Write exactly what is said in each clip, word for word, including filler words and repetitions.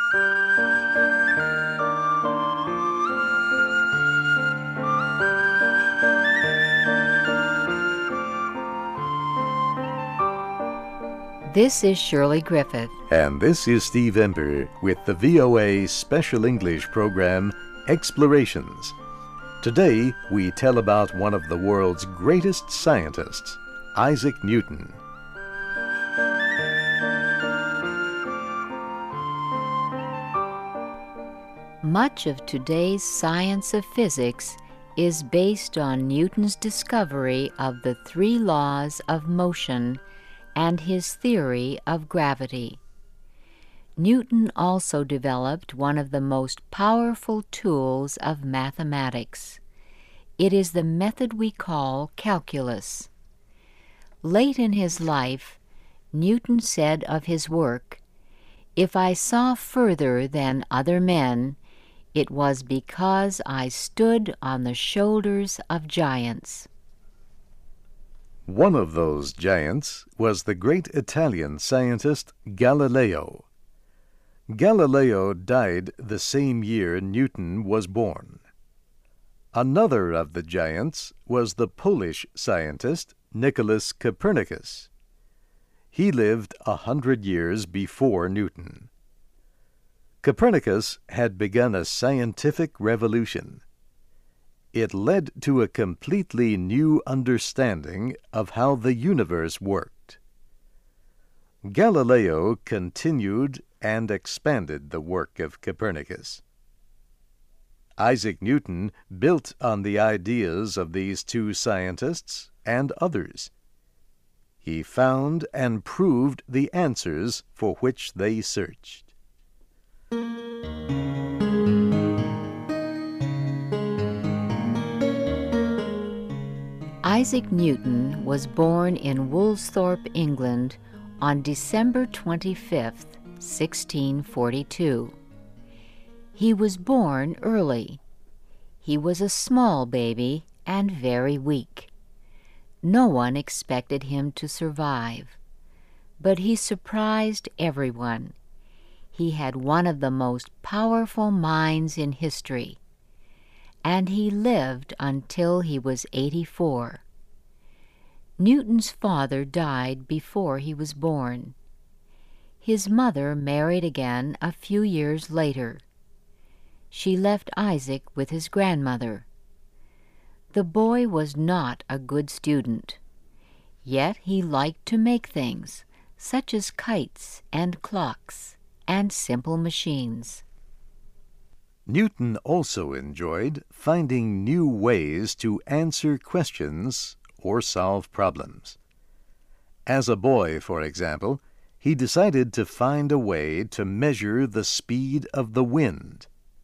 This is Shirley Griffith. And this is Steve Ember with the V O A Special English program, Explorations. Today, we tell about one of the world's greatest scientists, Isaac Newton. Much of today's science of physics is based on Newton's discovery of the three laws of motion and his theory of gravity. Newton also developed one of the most powerful tools of mathematics. It is the method we call calculus. Late in his life, Newton said of his work, "If I saw further than other men, it was because I stood on the shoulders of giants." One of those giants was the great Italian scientist Galileo. Galileo died the same year Newton was born. Another of the giants was the Polish scientist Nicholas Copernicus. He lived a hundred years before Newton. Copernicus had begun a scientific revolution. It led to a completely new understanding of how the universe worked. Galileo continued and expanded the work of Copernicus. Isaac Newton built on the ideas of these two scientists and others. He found and proved the answers for which they searched. Isaac Newton was born in Woolsthorpe, England, on December twenty-fifth, sixteen forty-two. He was born early. He was a small baby and very weak. No one expected him to survive, but he surprised everyone. He had one of the most powerful minds in history, and he lived until he was eighty-four. Newton's father died before he was born. His mother married again a few years later. She left Isaac with his grandmother. The boy was not a good student, yet he liked to make things, such as kites and clocks and simple machines. Newton also enjoyed finding new ways to answer questions or solve problems. As a boy, for example, he decided to find a way to measure the speed of the wind.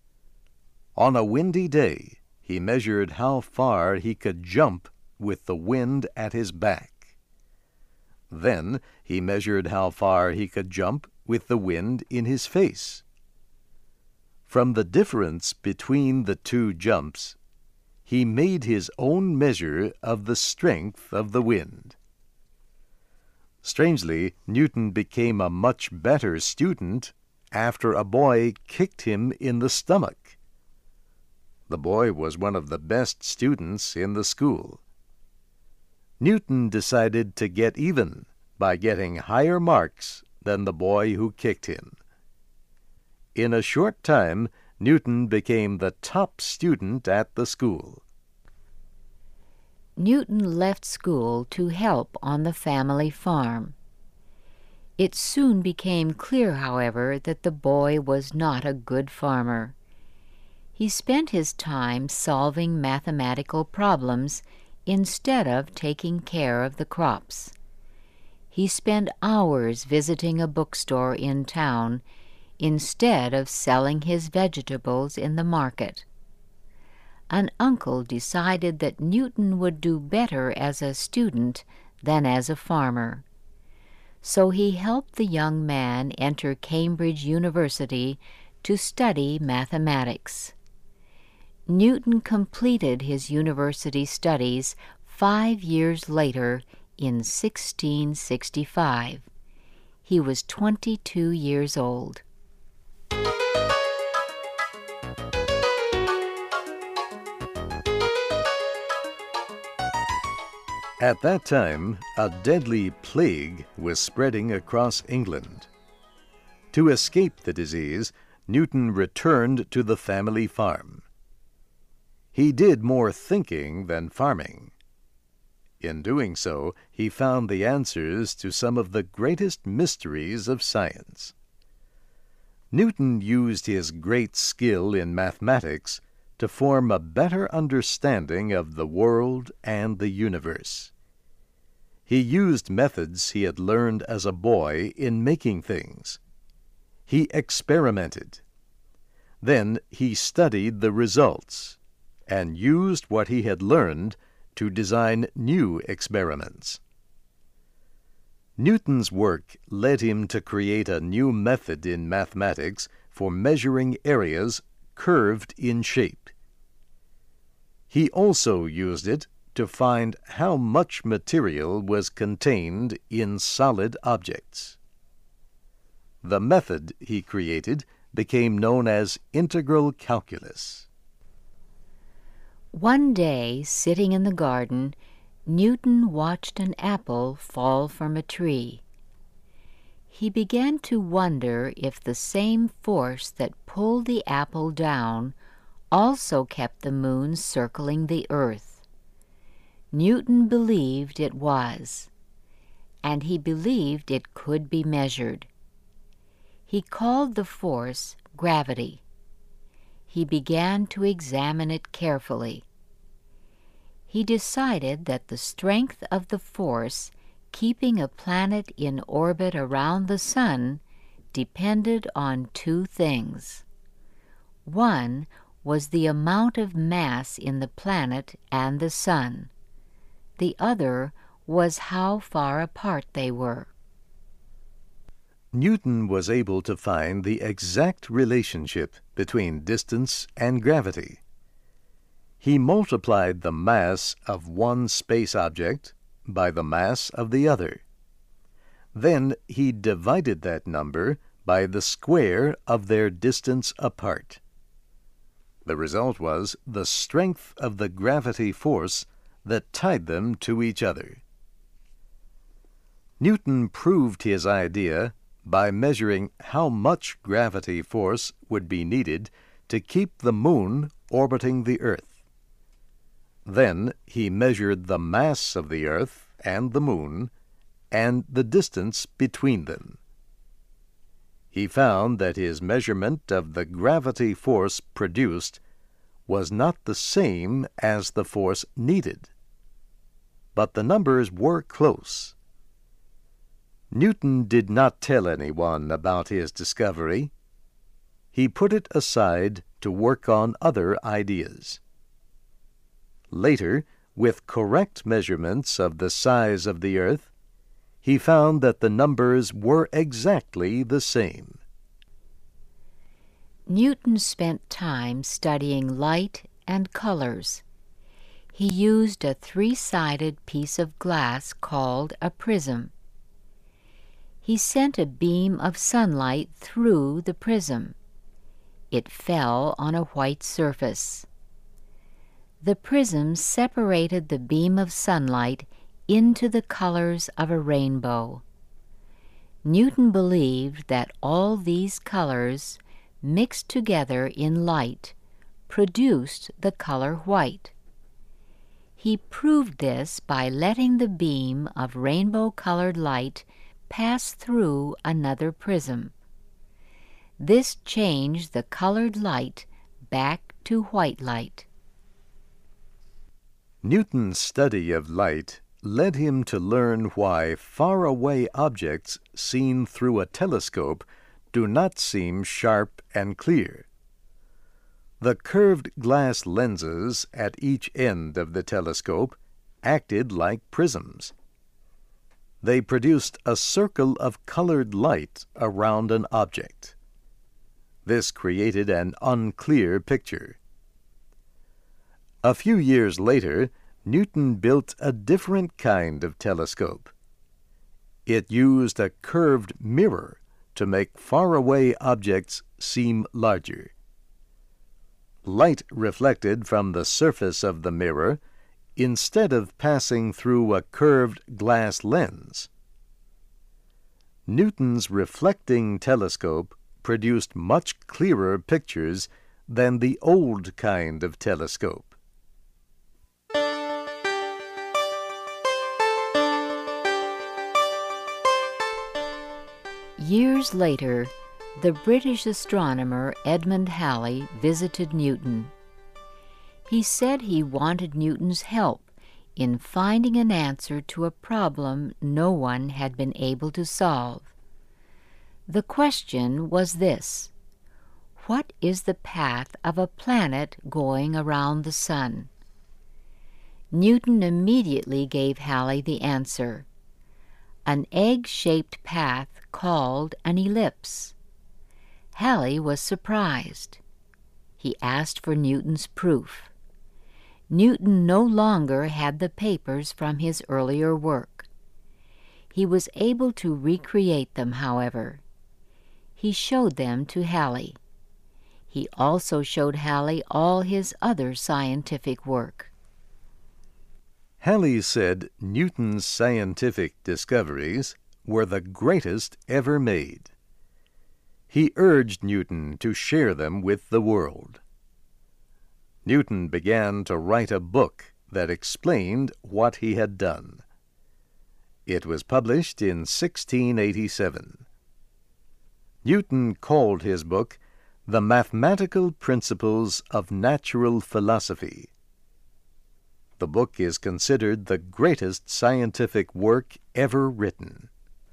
On a windy day, he measured how far he could jump with the wind at his back. Then he measured how far he could jump with the wind in his face. From the difference between the two jumps, he made his own measure of the strength of the wind. Strangely, Newton became a much better student after a boy kicked him in the stomach. The boy was one of the best students in the school. Newton decided to get even by getting higher marks than the boy who kicked him. In a short time, Newton became the top student at the school. Newton left school to help on the family farm. It soon became clear, however, that the boy was not a good farmer. He spent his time solving mathematical problems instead of taking care of the crops. He spent hours visiting a bookstore in town instead of selling his vegetables in the market. An uncle decided that Newton would do better as a student than as a farmer. So he helped the young man enter Cambridge University to study mathematics. Newton completed his university studies five years later in sixteen sixty-five. He was twenty-two years old. At that time, a deadly plague was spreading across England. To escape the disease, Newton returned to the family farm. He did more thinking than farming. In doing so, he found the answers to some of the greatest mysteries of science. Newton used his great skill in mathematics to form a better understanding of the world and the universe. He used methods he had learned as a boy in making things. He experimented. Then he studied the results and used what he had learned to design new experiments. Newton's work led him to create a new method in mathematics for measuring areas curved in shape. He also used it to find how much material was contained in solid objects. The method he created became known as integral calculus. One day, sitting in the garden, Newton watched an apple fall from a tree. He began to wonder if the same force that pulled the apple down also kept the moon circling the earth. Newton believed it was, and he believed it could be measured. He called the force gravity. He began to examine it carefully. He decided that the strength of the force keeping a planet in orbit around the sun depended on two things. One was the amount of mass in the planet and the sun. The other was how far apart they were. Newton was able to find the exact relationship between distance and gravity. He multiplied the mass of one space object by the mass of the other. Then he divided that number by the square of their distance apart. The result was the strength of the gravity force that tied them to each other. Newton proved his idea by measuring how much gravity force would be needed to keep the moon orbiting the earth. Then he measured the mass of the earth and the moon and the distance between them. He found that his measurement of the gravity force produced was not the same as the force needed, but the numbers were close. Newton did not tell anyone about his discovery. He put it aside to work on other ideas. Later, with correct measurements of the size of the earth, he found that the numbers were exactly the same. Newton spent time studying light and colors. He used a three-sided piece of glass called a prism. He sent a beam of sunlight through the prism. It fell on a white surface. The prism separated the beam of sunlight into the colors of a rainbow. Newton believed that all these colors, mixed together in light, produced the color white. He proved this by letting the beam of rainbow-colored light pass through another prism. This changed the colored light back to white light. Newton's study of light led him to learn why far-away objects seen through a telescope do not seem sharp and clear. The curved glass lenses at each end of the telescope acted like prisms. They produced a circle of colored light around an object. This created an unclear picture. A few years later, Newton built a different kind of telescope. It used a curved mirror to make faraway objects seem larger. Light reflected from the surface of the mirror instead of passing through a curved glass lens. Newton's reflecting telescope produced much clearer pictures than the old kind of telescope. Years later, the British astronomer Edmund Halley visited Newton. He said he wanted Newton's help in finding an answer to a problem no one had been able to solve. The question was this: what is the path of a planet going around the sun? Newton immediately gave Halley the answer: an egg-shaped path called an ellipse. Halley was surprised. He asked for Newton's proof. Newton no longer had the papers from his earlier work. He was able to recreate them, however. He showed them to Halley. He also showed Halley all his other scientific work. Halley said Newton's scientific discoveries were the greatest ever made. He urged Newton to share them with the world. Newton began to write a book that explained what he had done. It was published in sixteen eighty-seven. Newton called his book The Mathematical Principles of Natural Philosophy. The book is considered the greatest scientific work ever written.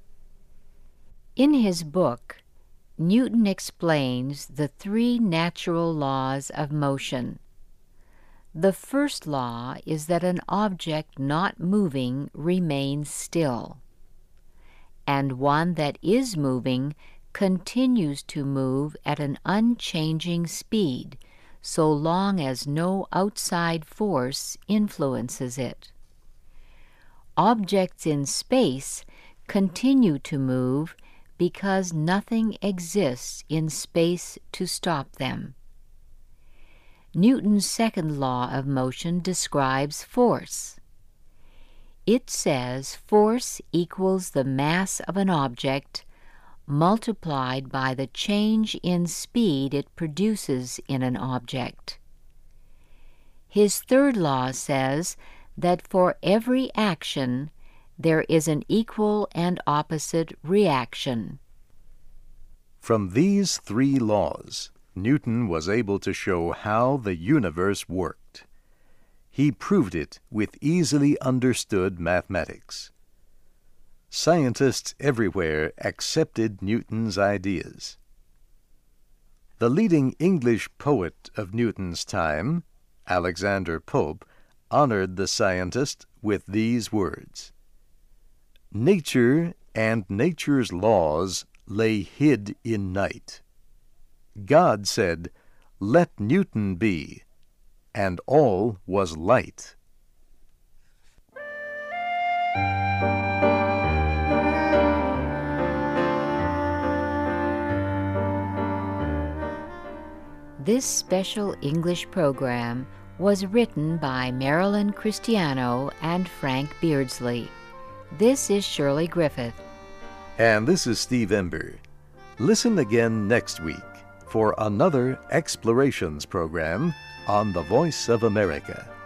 In his book, Newton explains the three natural laws of motion. The first law is that an object not moving remains still, and one that is moving continues to move at an unchanging speed so long as no outside force influences it. Objects in space continue to move because nothing exists in space to stop them. Newton's second law of motion describes force. It says force equals the mass of an object multiplied by the change in speed it produces in an object. His third law says that for every action there is an equal and opposite reaction. From these three laws, Newton was able to show how the universe worked. He proved it with easily understood mathematics. Scientists everywhere accepted Newton's ideas. The leading English poet of Newton's time, Alexander Pope, honored the scientist with these words: "Nature and nature's laws lay hid in night. God said, 'Let Newton be,' and all was light." This special English program was written by Marilyn Cristiano and Frank Beardsley. This is Shirley Griffith. And this is Steve Ember. Listen again next week for another Explorations program on the Voice of America.